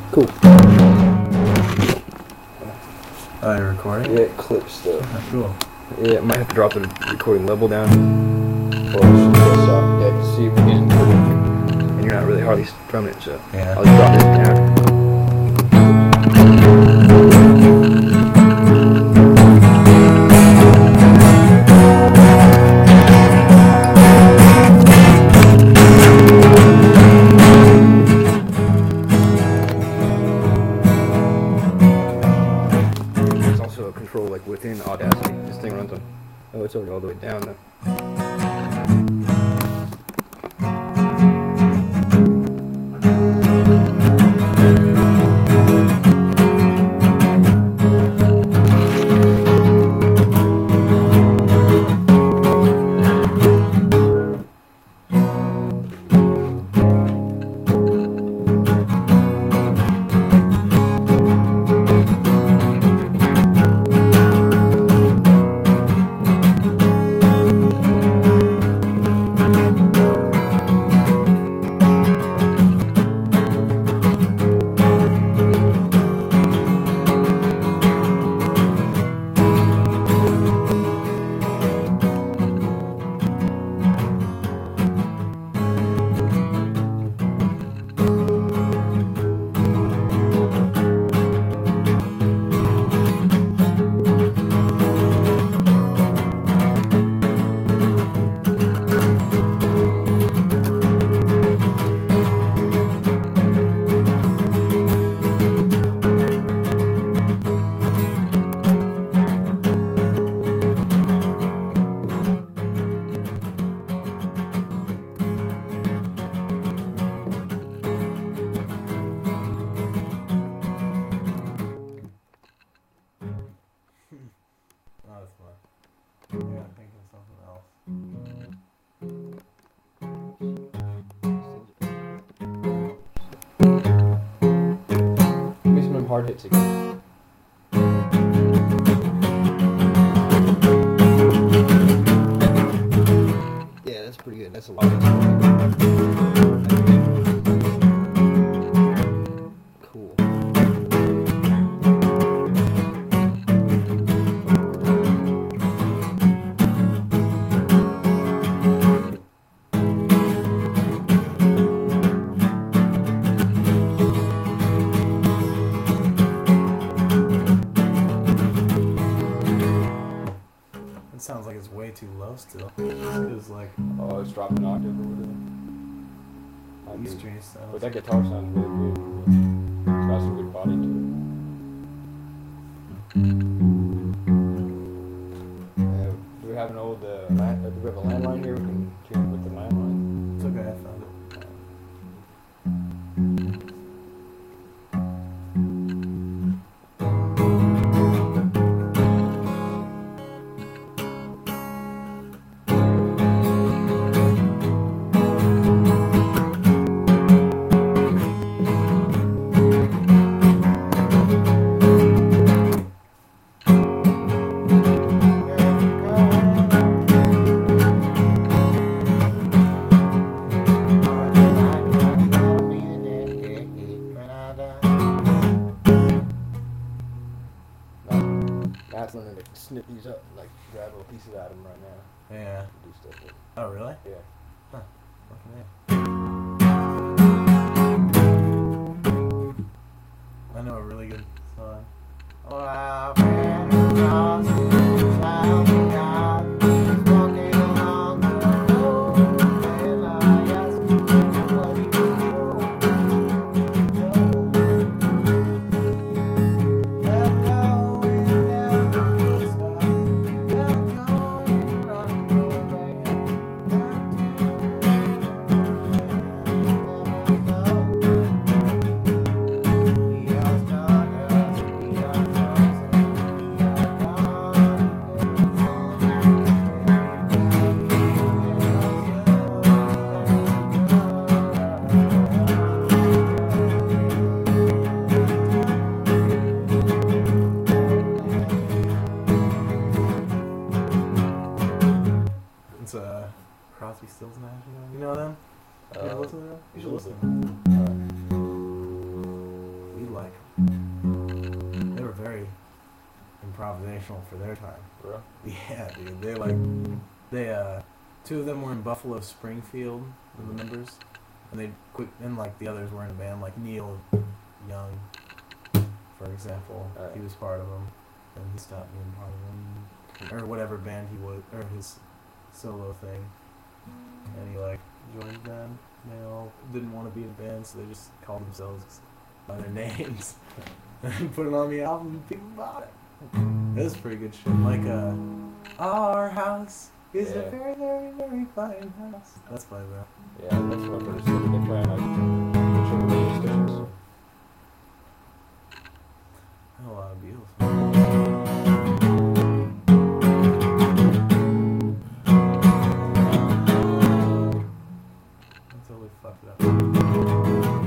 Cool. Oh, you're recording? Yeah, it clips though. Cool. Yeah, I might have to drop the recording level down. Or yeah, to see if we can. And you're not really hardly strumming it, so Yeah. I'll just drop this down. There's also a control like within Audacity. This thing runs on. Oh, it's already all the way down though. Oh, that's fun. Yeah, I'm thinking of something else. Give me some hard hits again. Yeah, that's pretty good. That's a lot. Cool. It sounds like it's way too low still. It's like Oh, it's dropping an octave or whatever. these strings sound. But that guitar sounds really good. It's got some good body to it. Do we have an old do we have a landline here? We can tune with the landline. It's okay, I found it. Matt's learning to snip these up, like grab little pieces out of them right now. Yeah. Do stuff with. Oh, really? Yeah. Huh. Fucking yeah. I know a really good song. Oh, I've been across the clouds of God, walking along the road, and I asked him what he was doing. improvisational for their time. Bro. Yeah, dude. Two of them were in Buffalo Springfield, the members, and they quit. And like the others were in a band, like Neil Young, for example. Right. He was part of them, and he stopped being part of them, or whatever band he was, or his solo thing. And he like joined the band. They all didn't want to be in a band, so they just called themselves by their names and put it on the album. And people bought it. It was pretty good shit. Like Our House is a very, very, very fine house. That's by them. Yeah, that's what I've heard. They play on like whichever radio stations. A lot of Beatles. Until we fucked it up.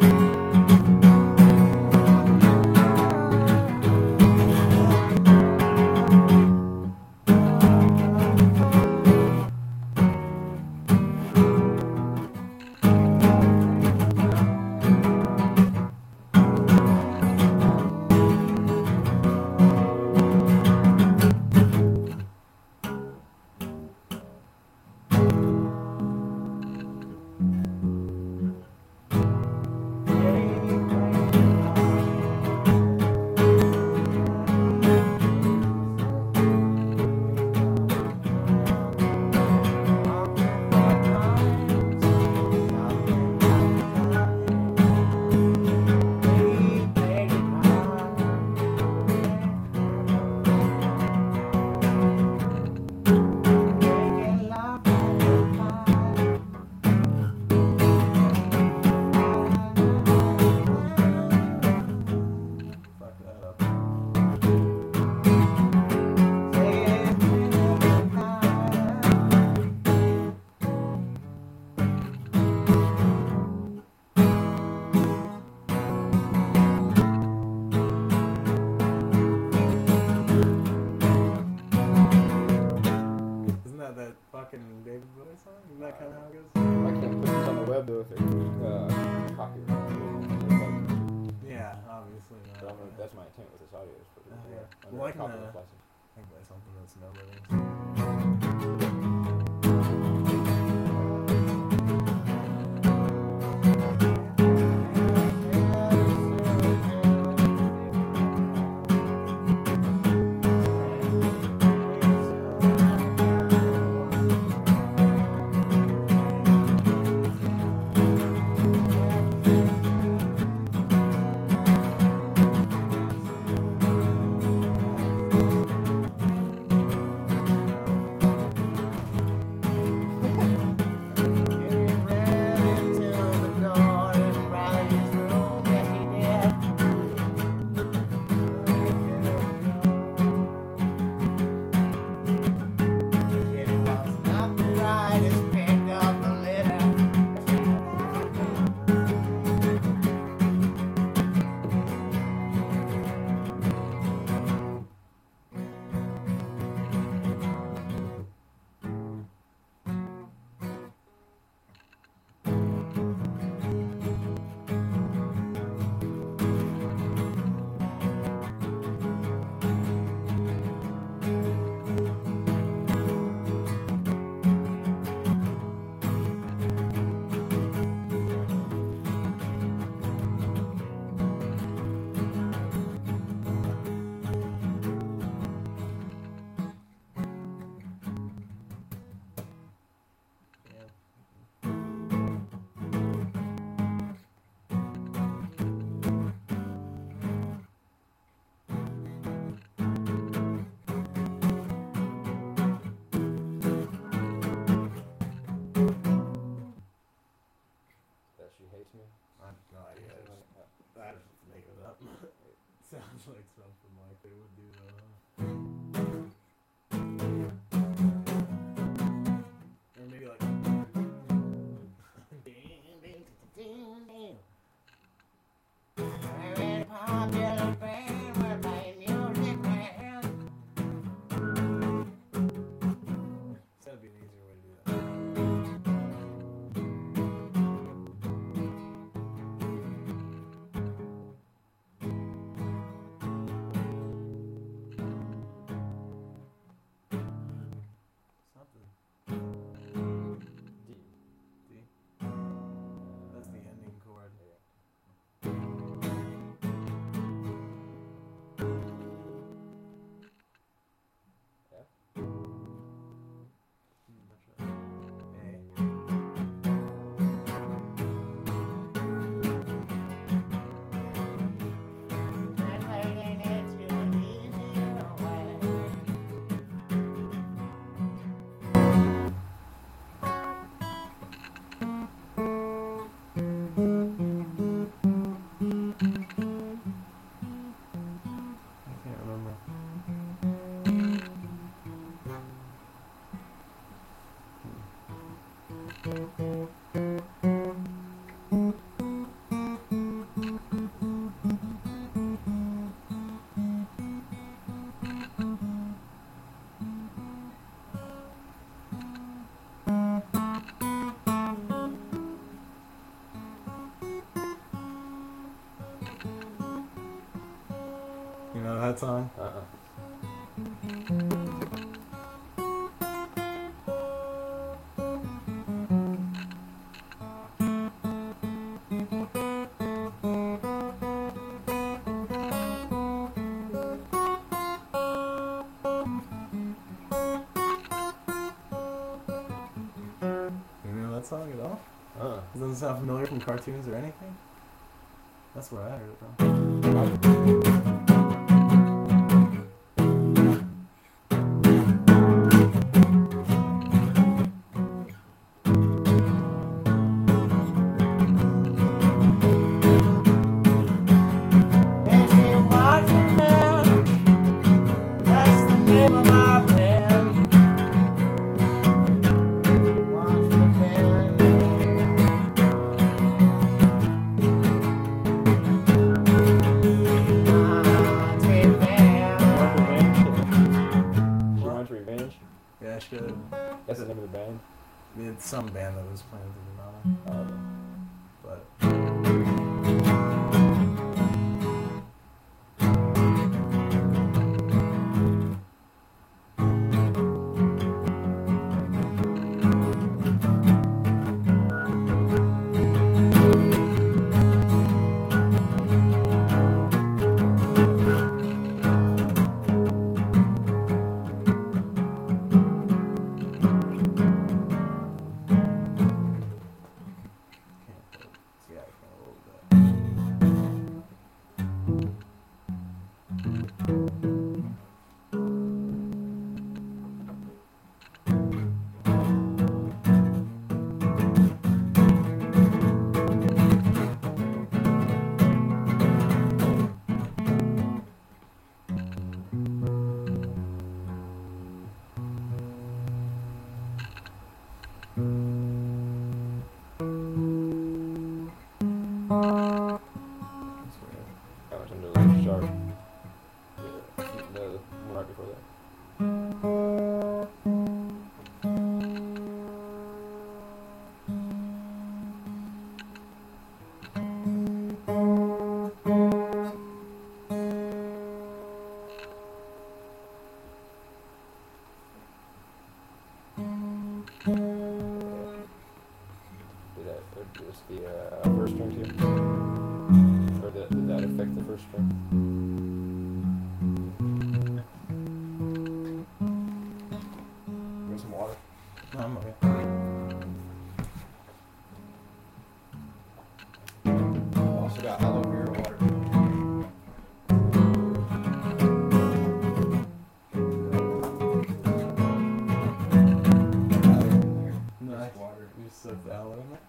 Fucking David Bowie song? Isn't that kind of how it goes? I can't put this on the web though if it copyright. Yeah, obviously But not. I'm gonna, that's my intent with this audio is for it. Yeah. Under Well, I can, copyright license. I can play something that's no lyrics. Sounds like something like they would do though. Or maybe like that'd be an easier way to do that. know that song? You know that song at all? It doesn't sound familiar from cartoons or anything? That's where I heard it from. Yeah, I should. That's the name of the band. It's some band that was playing through Nirvana. But That was under like sharp. Yeah, the one right before that. Did that, or just the first string too? Or did that affect the first string? Give me some water. no, I'm okay. Also got aloe vera water. Nice. Water. You just set the aloe in there?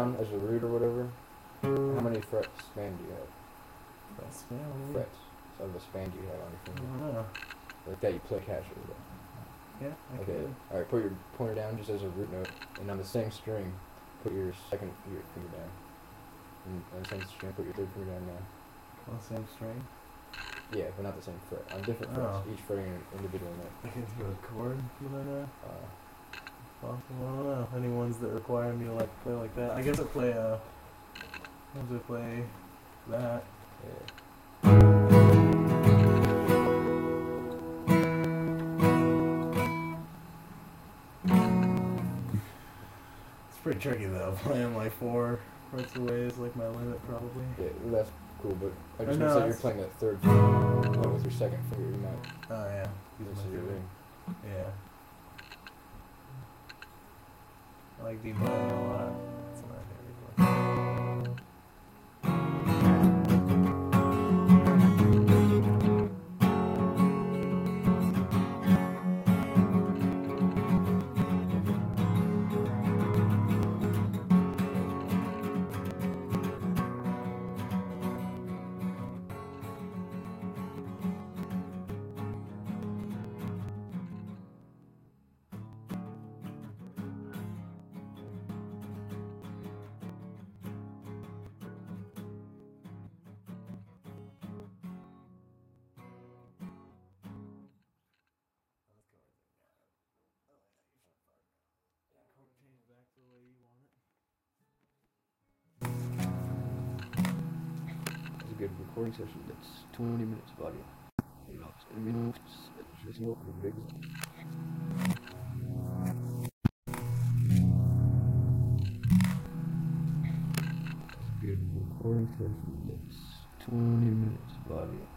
down as a root or whatever, how many frets span do you have? Frets, man. Frets. So the span do you have on your I finger? don't know. Like that you play casually with. Yeah, I Okay. could. Alright, put your pointer down just as a root note, and on the same string, put your finger down. And on the same string, put your third finger down now. On the same string. Yeah, but not the same fret. On different frets, Oh. each fretting an individual note. I can do a chord, you know. Uh, Well, I don't know. Any ones that require me to like play like that? I guess I play sometimes I play that. yeah. It's pretty tricky though. Playing like 4 frets away is like my limit probably. Yeah, that's cool, but I I just know, noticed that you're that's- playing that third note with your second finger. You're not Oh yeah. using Using my your finger. ring. Yeah. I like demoing a lot. That's what I hear. It's a good recording session. That's 20 minutes of audio. It's a good recording session. That's 20 minutes of audio.